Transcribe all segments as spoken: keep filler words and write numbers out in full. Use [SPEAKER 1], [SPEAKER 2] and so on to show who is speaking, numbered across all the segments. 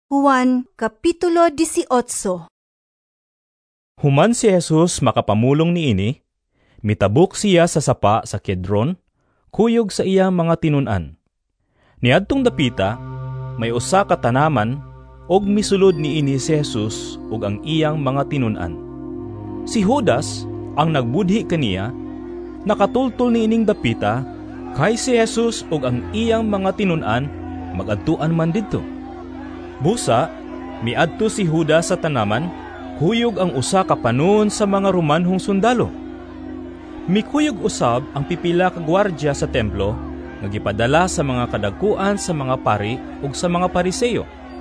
[SPEAKER 1] Juan Kapitulo eighteen.
[SPEAKER 2] Human si Jesus makapamulong niini, mitabuk siya sa sapa sa Kedron, kuyog sa iyang mga tinun-an. Niadtong dapita, may usa ka tanaman, og misulod niini si Jesus ug ang iyang mga tinun-an. Si Judas, ang nagbudhi kaniya, nakatultol niining dapita, kay si Jesus ug ang iyang mga tinun-an magadtuan man didto. Busa, miadto si Judas sa tanaman, kuyog ang usa ka panon sa mga Romanhong sundalo. Mikuyog usab ang pipila ka gwardiya sa templo, nga gipadala sa mga kadagkuan sa mga pari ug sa mga Pariseo.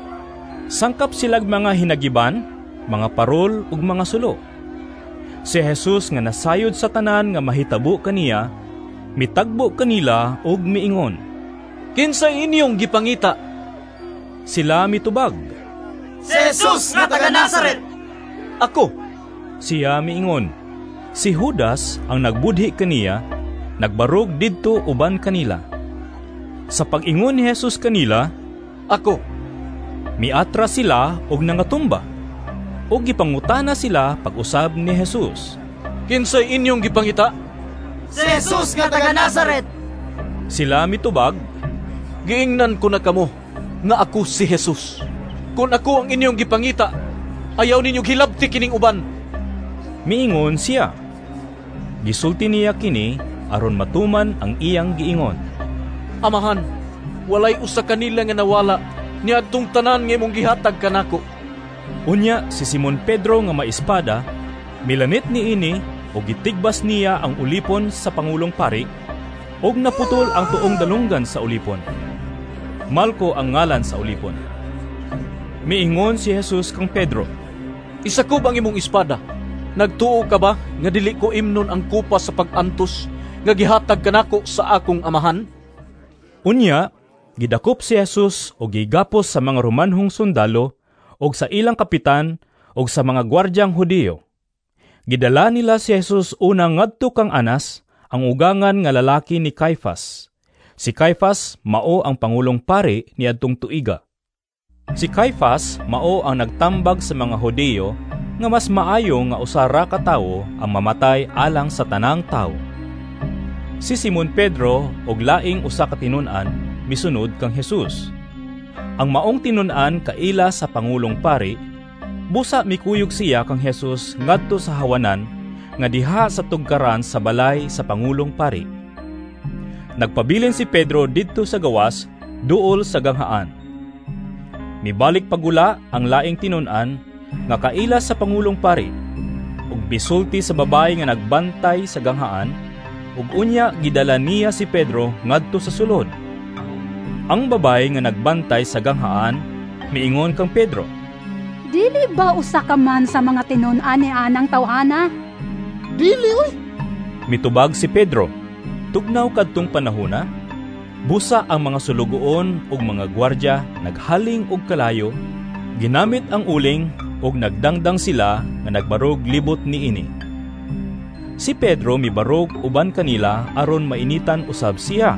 [SPEAKER 2] Sangkap silag mga hinagiban, mga parol ug mga sulo. Si Jesus nga nasayod sa tanan nga mahitabo kaniya, mitagbo kanila ug miingon,
[SPEAKER 3] "Kinsay inyong gipangita?"
[SPEAKER 2] Sila mitubag,
[SPEAKER 4] "Si Jesus nga taga Nazaret."
[SPEAKER 3] "Ako,"
[SPEAKER 2] siya miingon. Si Judas ang nagbudhi kaniya, nagbarog didto uban kanila. Sa pag-ingon ni Jesus kanila,
[SPEAKER 3] "Ako,"
[SPEAKER 2] miatra sila og nangatumba, og gipangutana sila pag-usab ni Jesus.
[SPEAKER 3] "Kinsay inyong gipangita?"
[SPEAKER 4] "Si Jesus nga taga Nazaret."
[SPEAKER 2] Sila mitubag,
[SPEAKER 3] "Giingnan ko na kamo nga ako si Jesus. Kung ako ang inyong gipangita, ayaw ninyo hilabti kining uban."
[SPEAKER 2] Miingon siya. Gisulti niya kini aron matuman ang iyang giingon.
[SPEAKER 3] "Amahan, walay usa kanila nga nawala, niadtong tanan nga imong gihatag kanako."
[SPEAKER 2] Unya si Simon Pedro nga maespada, milanit niini o gitigbas niya ang ulipon sa Pangulong Pari, og naputol ang tuong dalunggan sa ulipon. Malko ang ngalan sa ulipon. Miingon si Jesus kang Pedro,
[SPEAKER 3] "Isakob ang imong espada. Nagtuo ka ba nga dili ko imnon ang kupa sa pag-antos nga gihatag kanako sa akong amahan?"
[SPEAKER 2] Unya, gidakop si Jesus o gigapos sa mga Romanhong sundalo og sa ilang kapitan og sa mga gwardyang Hudiyo. Gidala nila si Jesus unang ngadto kang Anas, ang ugangan nga lalaki ni Caifas. Si Caifas mao ang Pangulong Pari niadtong tuiga. Si Caifas mao ang nagtambag sa mga Hudiyo nga mas maayo nga usara ka tawo ang mamatay alang sa tanang tawo. Si Simon Pedro og laing usa ka tinun-an misunod kang Jesus. Ang maong tinun-an kaila sa Pangulong Pari, busa mikuyog siya kang Jesus ngadto sa hawanan nga diha sa tugkaran sa balay sa Pangulong Pari. Nagpabilin si Pedro didto sa gawas, duol sa ganghaan. Mibalik pagula ang laing tinun-an nga kaila sa Pangulong Pari, ug bisulti sa babae nga nagbantay sa ganghaan, ug unya gidala niya si Pedro ngadto sa sulod. Ang babae nga nagbantay sa ganghaan miingon kang Pedro,
[SPEAKER 5] "Dili ba usa ka man sa mga tinun-an ni anang tawhana?"
[SPEAKER 3] "Dili oy,"
[SPEAKER 2] mitubag si Pedro. Tugnaw kadtong panahona, busa ang mga sulugoon ug mga gwardya naghaling og kalayo, ginamit ang uling ug nagdangdang sila nga nagbarog libot niini. Si Pedro mibarog uban kanila aron mainitan usab siya.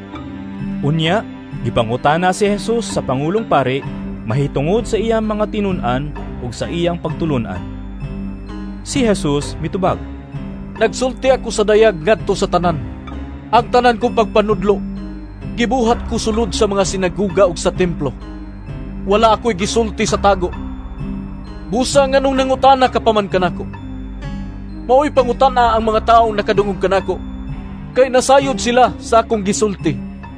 [SPEAKER 2] Unya, gipangutana si Jesus sa Pangulong Pari mahitungod sa iyang mga tinun-an ug sa iyang pagtulun-an. Si Jesus mitubag,
[SPEAKER 3] "Nagsulti ako sa dayag ngadto sa tanan. Ang tanan kong pagpanudlo, gibuhat ko sulod sa mga sinaguga ug sa templo. Wala ako'y gisulti sa tago. Busa nga nung nangutana ka paman kanako. Mao'y pangutana ang mga taong nakadungog kanako, kay nasayod sila sa akong gisulti."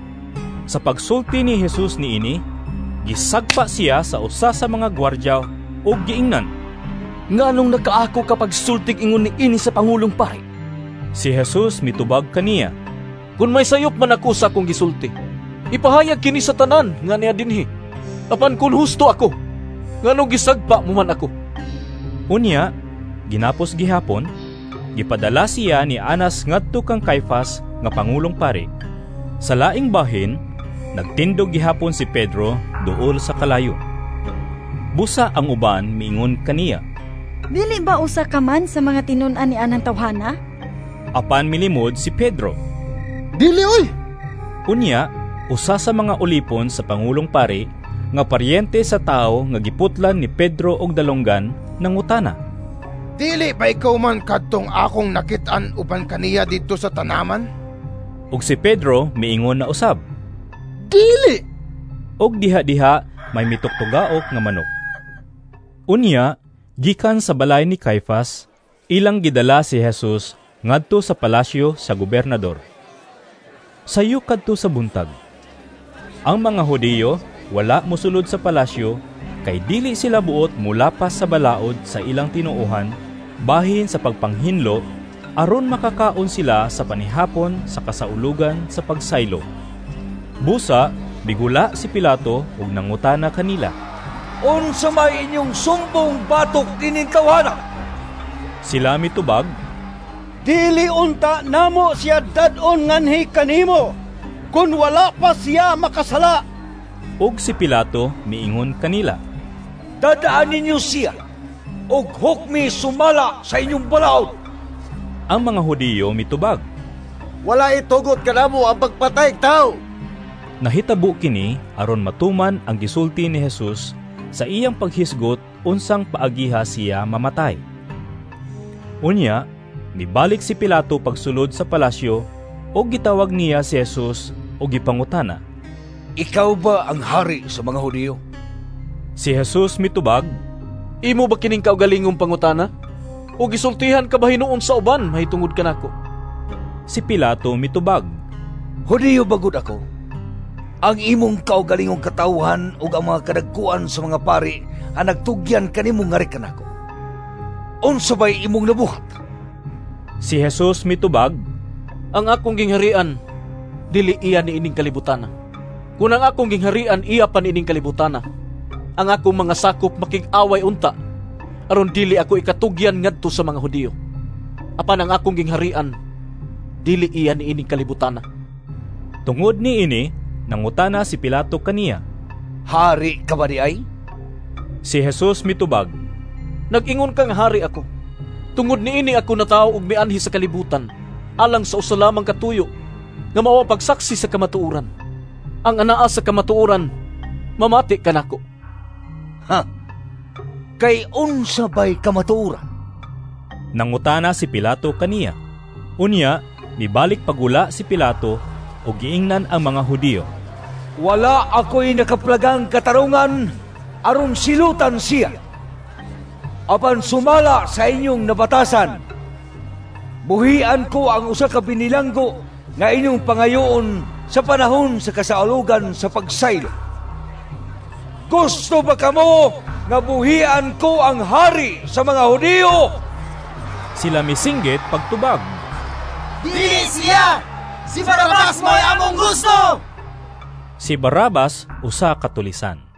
[SPEAKER 2] Sa pagsulti ni Jesus niini, gisagpa siya sa usa sa mga gwardya ug giingnan,
[SPEAKER 3] "Nganong nakaako kapag sultig ingon niini sa Pangulong Pari?"
[SPEAKER 2] Si Jesus mitubag kaniya,
[SPEAKER 3] "Kung may sayop man ako sa akong gisulti, ipahayag kini sa tanan nga niya dinhi. Apan kung husto ako, nganong gisagpa mo man ako?"
[SPEAKER 2] Unya, ginapos gihapon, gipadala siya ni Anas ngadto kang Caifas nga Pangulong Pari. Sa laing bahin, nagtindog gihapon si Pedro duol sa kalayo. Busa ang uban miingon kaniya,
[SPEAKER 1] "Dili ba usa ka man sa mga tinun-an ni anang tawhana?"
[SPEAKER 2] Apan milimod si Pedro.
[SPEAKER 3] "Dili oy."
[SPEAKER 2] Unya, usa sa mga ulipon sa Pangulong Pari nga paryente sa tao nga giputlan ni Pedro og dalonggan nangutana.
[SPEAKER 6] Dili ba ikaw man kadtong akong nakit-an uban kaniya dito sa tanaman?
[SPEAKER 2] Ug si Pedro miingon na usab.
[SPEAKER 6] Dili!
[SPEAKER 2] Og diha-diha may mitugtugaok nga manok. Unya, gikan sa balay ni Caifas, ilang gidala si Jesus ngadto sa palasyo sa gobernador. Sayo kadto sa buntag. Ang mga Hudiyo wala mosulod sa palasyo kay dili sila buot mulapas sa balaod sa ilang tinuohan bahin sa pagpanghinlo aron makakaon sila sa panihapon sa kasaulugan sa pagsaylo. Busa, bigula si Pilato ug nangutana kanila.
[SPEAKER 7] Unsa may inyong sumbong batok kining tawhana?
[SPEAKER 2] Sila mitubag,
[SPEAKER 7] Dili unta namo siya dadon nganhi kanimo kun wala pa siya makasala.
[SPEAKER 2] ug si Pilato miingon kanila.
[SPEAKER 7] Dadaan ninyo siya og hukmi sumala sa inyong balaod.
[SPEAKER 2] Ang mga Hudiyo mitubag.
[SPEAKER 7] Wala itugot kanamo ang pagpatay tao.
[SPEAKER 2] Nahitabo kini aron matuman ang gisulti ni Jesus sa iyang paghisgot unsang paagiha siya mamatay. Unya, mibalik si Pilato pagsulod sa palasyo o gitawag niya si Jesus o gipangutana.
[SPEAKER 7] Ikaw ba ang hari sa mga Hudiyo?
[SPEAKER 2] Si Jesus mitubag,
[SPEAKER 3] Imo ba kining kaugalingong pangutana? O gisultihan ka ba hinuon sa uban mahitungod ka nako?
[SPEAKER 2] Si Pilato mitubag,
[SPEAKER 7] Hudiyo bagud ako. Ang imong kaugalingong katawhan ug ang mga kadagkuan sa mga pari ang nagtugyan kanimo ngari kanako. Unsa bay imong nabuhat?
[SPEAKER 2] Si Jesus mitubag,
[SPEAKER 3] Ang akong gingharian, dili iya ni ining kalibutana. Kung ang akong gingharian, iya pa ni ining kalibutana. Ang akong mga sakop makig-away unta, aron dili ako ikatugyan ngadto sa mga Hudiyo. Apan ang akong gingharian, dili iya ni ining kalibutana.
[SPEAKER 2] tungod ni ini, nangutana si Pilato kaniya.
[SPEAKER 7] Hari ka ba di ay?
[SPEAKER 2] Si Jesus mitubag,
[SPEAKER 3] Nag-ingon kang hari ako. Tungod ni ini ako natao og mianhi sa kalibutan, alang sa usa lamang katuyo, nga mao pagsaksi sa kamatuoran. Ang anaa sa kamatuoran, mamati ka nako.
[SPEAKER 7] Ha? Kay unsa bay kamatuoran?
[SPEAKER 2] nangutana si Pilato kaniya. Unya, mibalik pagula si Pilato o giingnan ang mga Hudiyo.
[SPEAKER 7] Wala ako'y nakaplagang katarungan aron silutan siya. Apan sumala sa inyong nabatasan, buhian ko ang usa ka binilanggo nga inyong pangayoon sa panahon sa kasaulugan sa pagsaylo. Gusto ba kamo nga buhian ko ang hari sa mga Hudiyo?
[SPEAKER 2] Sila misinggit pagtubag.
[SPEAKER 4] Dili siya! Si Barabas mo'y among gusto!
[SPEAKER 2] Si Barabas usa katulisan.